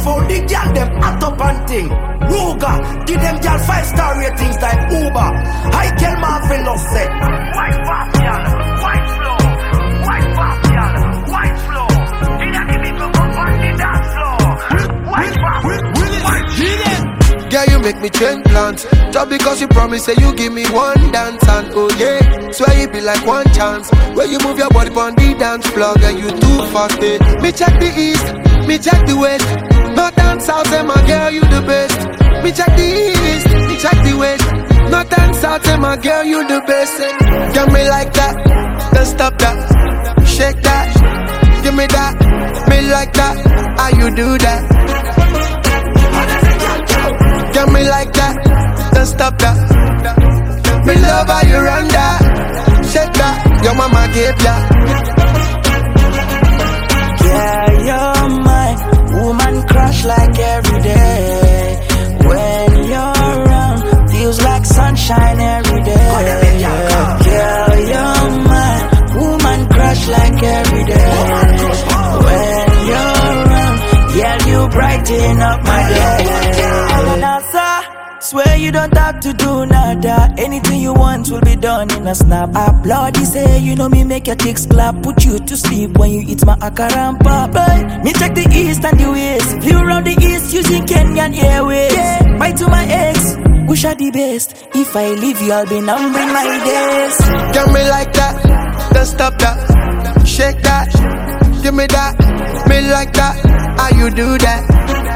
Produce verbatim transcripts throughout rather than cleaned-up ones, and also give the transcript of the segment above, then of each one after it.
for the girl them hot up and thing. Ruga, give them girl five star ratings like Uber. I kill Marvin Love set. White fast girl, white flow, white fast girl, white flow. Did I give it up on the dance floor? White fast, white flow. Girl, you make me change plans. Just because you promise say you give me one dance and oh yeah, swear you be like one chance. When you move your body on the dance floor, girl, you too fast, eh. Me check the east, me check the west. North and south, say my girl, you the best. Me check the east, me check the west. North and south, say my girl, you the best. Eh. Girl, me like that, don't stop that. Shake that, give me that. Me like that, how you do that? Girl, me like that, don't stop that. Me love how you run that. Shake that, your mama gave ya. Yeah, you're mine. Woman crush like every day. When you're around, feels like sunshine every day. Girl, you're mine. Woman crush like every day. When you're around, yeah, you brighten up my day. Swear you don't have to do nada. Anything you want will be done in a snap. Applaud, say you know me make your chicks clap. Put you to sleep when you eat my akara and pop. Me check the east and the west. Flew around the east using Kenyan Airways. Yeah. Bye to my ex, wish I the best. If I leave you, I'll be numbering my days. Girl, me like that, don't stop that. Shake that, give me that. Me like that, how you do that?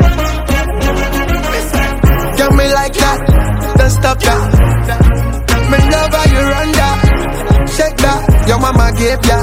Girl, me like that, don't stop that. Me love how you run that. Shake that, your mama gave ya.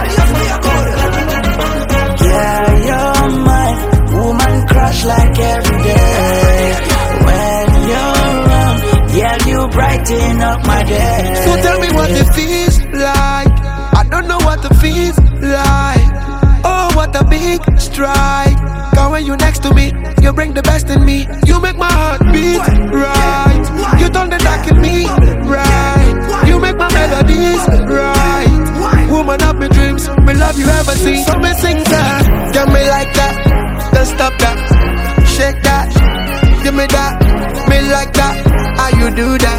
Yeah, you're mine. Woman crush like every day. When you're around, yeah, you brighten up my day. So tell me what it feels like. I don't know what it feels like. Oh, what a big strike. Cause when you next to me, you bring the best in me. You make my heart beat right. You turn the dark in me right. You make my melodies right. Woman of my dreams, me love you ever seen. So me sing that. Get me like that, don't stop that. Shake that, give me that. Me like that, how you do that?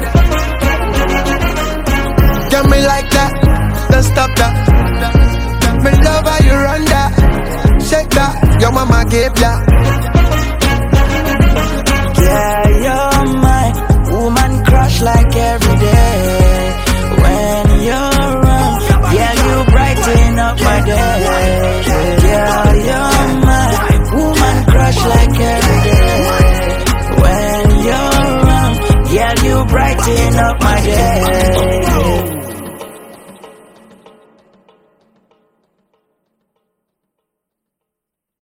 Get me like that, don't stop that. Me love how you run that. Shake that, your mama gave ya. Yeah, you're mine. Woman crush like every day. When you're around, yeah, you brighten up my day. Yeah, you're mine. Woman crush like every day. When you're around, yeah, you brighten up my day.